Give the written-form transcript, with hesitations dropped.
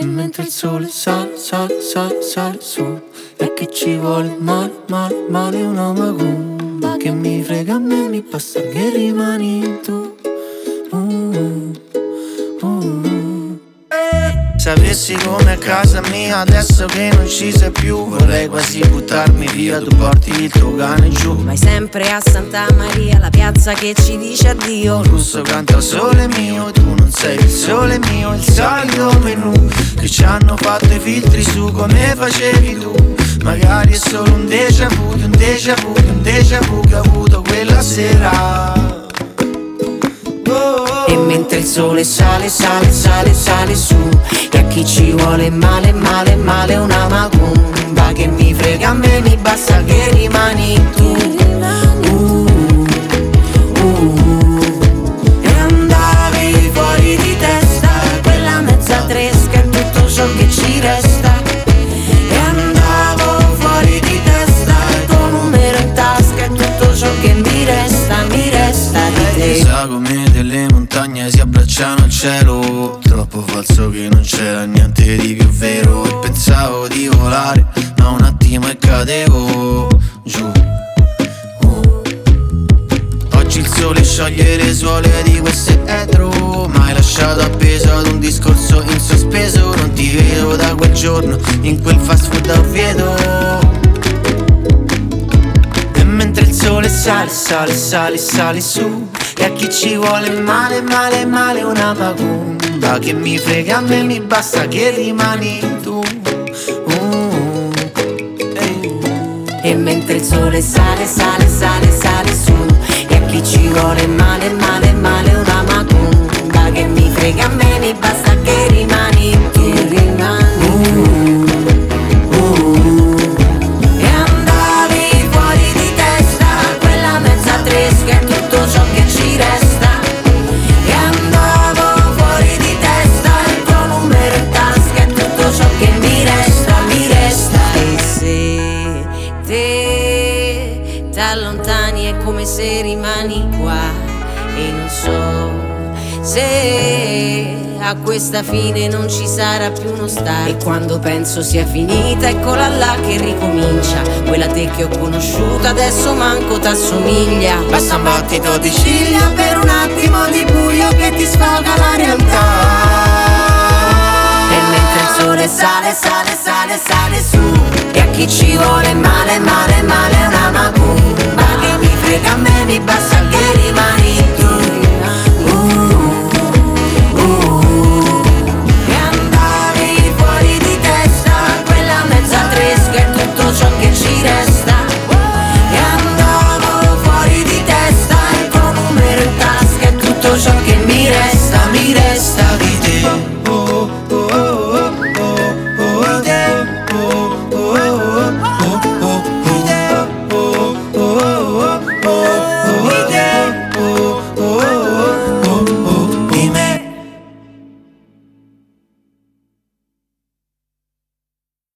mentre il sole sale, sale, sale, sale su, e che ci vuole male, male, male una macumba. Che mi frega a me, mi basta che rimani tu. Sapessi come a casa mia adesso che non ci sei più, vorrei quasi buttarmi via, tu porti il tuo cane giù. Vai sempre a Santa Maria, la piazza che ci dice addio. Il russo canta sole mio, tu non sei il sole mio, il solito menù che ci hanno fatto i filtri su come facevi tu. Magari è solo un déjà vu, un déjà vu, un déjà vu che ho avuto quella sera. E mentre il sole sale, sale, sale, sale su, e a chi ci vuole male, male, male una macumba. Che mi frega a me, mi basta che rimani tu. E andavi fuori di testa, quella mezza tresca è tutto ciò che ci resta. E andavo fuori di testa, il tuo numero in tasca è tutto ciò che mi resta di te. Sagome delle montagne si abbracciano al cielo, troppo falso che non c'era niente di più vero. E pensavo di volare, ma un attimo e cadevo giù. Oggi il sole scioglie le suole di queste etro, ma hai lasciato appeso ad un discorso in sospeso. Non ti vedo da quel giorno in quel fast food a Oviedo. E mentre il sole sale, sale, sale, sale su, e a chi ci vuole male, male, male una macumba. Che mi frega a me, mi basta che rimani tu. E mentre il sole sale, sale, sale, sale su, e a chi ci vuole male, male, male una macumba. Che mi frega a me, mi basta che rimani tu. E andavi fuori di testa, quella mezza tresca è tutto ciò che ci resta. E andavo fuori di testa, il tuo numero in tasca è tutto ciò che mi resta, mi resta. E se te t'allontani è come se rimani qua, e non so se a questa fine non ci sarà più uno start. E quando penso sia finita, eccola là che ricomincia. Quella te che ho conosciuto adesso manco t'assomiglia. Basta un battito di ciglia per un attimo di buio che ti sfoga la realtà. E mentre il sole sale, sale, sale, sale su, e a chi ci vuole male, male, male una macumba. Che mi frega a me, mi basta che rimani